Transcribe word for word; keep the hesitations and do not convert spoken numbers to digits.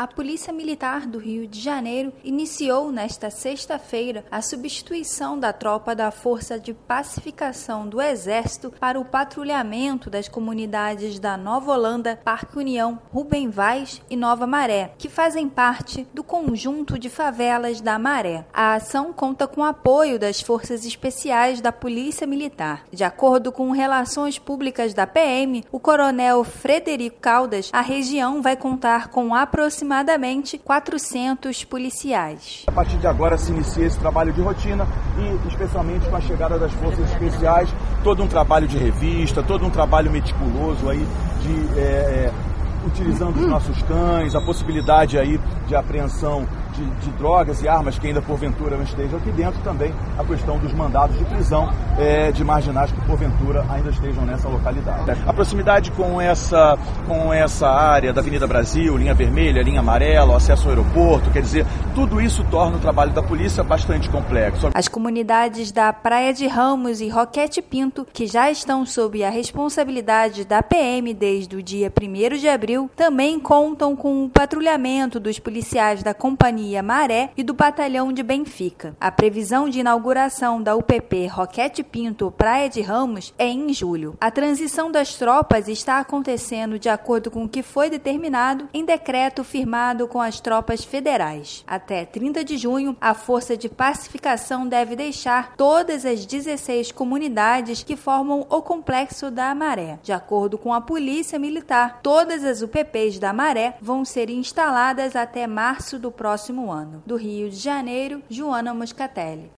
A Polícia Militar do Rio de Janeiro iniciou nesta sexta-feira a substituição da tropa da Força de Pacificação do Exército para o patrulhamento das comunidades da Nova Holanda, Parque União, Rubem Vaz e Nova Maré, que fazem parte do conjunto de favelas da Maré. A ação conta com o apoio das Forças Especiais da Polícia Militar. De acordo com relações públicas da P M, o coronel Frederico Caldas, a região vai contar com aproximadamente aproximadamente quatrocentos policiais. A partir de agora se inicia esse trabalho de rotina e especialmente com a chegada das forças especiais, todo um trabalho de revista, todo um trabalho meticuloso aí de é, é, utilizando os nossos cães, a possibilidade aí de apreensão de, de drogas e armas que ainda porventura não estejam aqui dentro, também a questão dos mandados de prisão é, de marginais que porventura ainda estejam nessa localidade. A proximidade com essa, com essa área da Avenida Brasil, linha vermelha, linha amarela, o acesso ao aeroporto, quer dizer, tudo isso torna o trabalho da polícia bastante complexo. As comunidades da Praia de Ramos e Roquete Pinto, que já estão sob a responsabilidade da P M desde o dia primeiro de abril, também contam com o patrulhamento dos policiais da Companhia Maré e do Batalhão de Benfica. A previsão de inauguração da U P P Roquete Pinto Praia de Ramos é em julho. A transição das tropas está acontecendo de acordo com o que foi determinado em decreto firmado com as tropas federais. Até trinta de junho, a Força de Pacificação deve deixar todas as dezesseis comunidades que formam o Complexo da Maré. De acordo com a Polícia Militar, todas as U P Ps da Maré vão ser instaladas até março do próximo ano. Do Rio de Janeiro, Joana Moscatelli.